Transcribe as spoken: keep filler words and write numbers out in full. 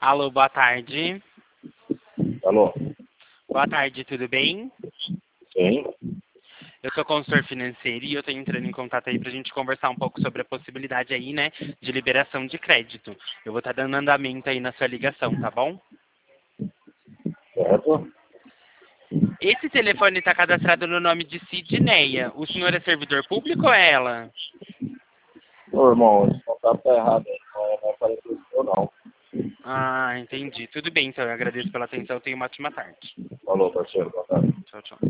Alô, boa tarde. Alô? Boa tarde, tudo bem? Sim? Eu sou consultor financeiro e eu estou entrando em contato aí para a gente conversar um pouco sobre a possibilidade aí, né, de liberação de crédito. Eu vou estar dando andamento aí na sua ligação, tá bom? Certo? Esse telefone está cadastrado no nome de Sidneia. O senhor é servidor público ou é ela? Ô, irmão, esse contato tá errado. Não é, não é parecido com eu, não. Ah, entendi. Tudo bem, então. Eu agradeço pela atenção. Tenha uma ótima tarde. Falou, parceiro. Boa tarde. Tchau, tchau.